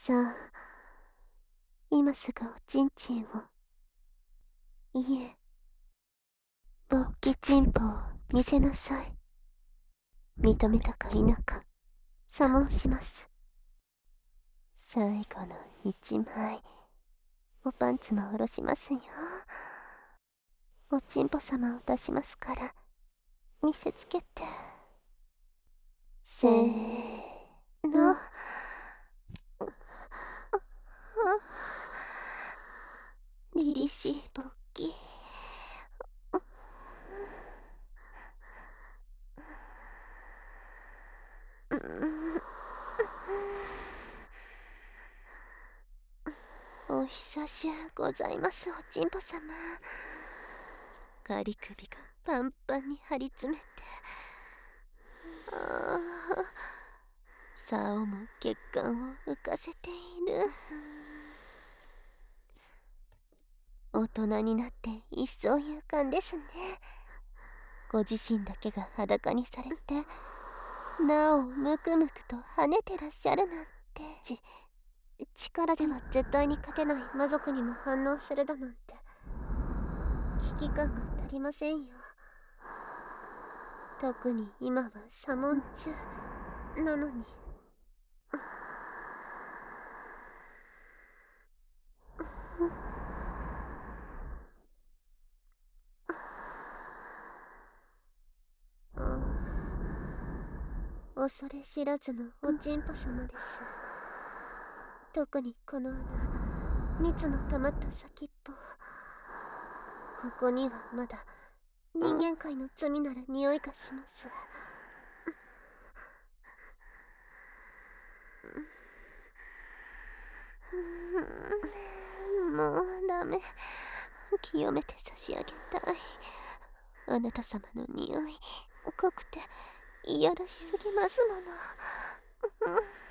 さあ、今すぐおちんちんを。いえ、勃起チンポを見せなさい。認めたか否か、査問します。最後の一枚、おパンツも下ろしますよ。おちんぽ様を出しますから、見せつけて。せーの。凛々しい勃起。お久しゅうございます、おちんぽ様。仮首がパンパンに張り詰めて、竿も血管を浮かせている。大人になって一層勇敢ですね。ご自身だけが裸にされて、なおムクムクと跳ねてらっしゃるなんて。力では絶対に勝てない魔族にも反応するだなんて、危機感が足りませんよ。特に今は査問中なのに。恐れ知らずのおちんぽ様です。特にこの穴、蜜の溜まった先っぽ、ここにはまだ人間界の罪なる匂いがします。もうダメ。清めて差し上げたい。あなた様の匂い、濃くていやらしすぎますもの。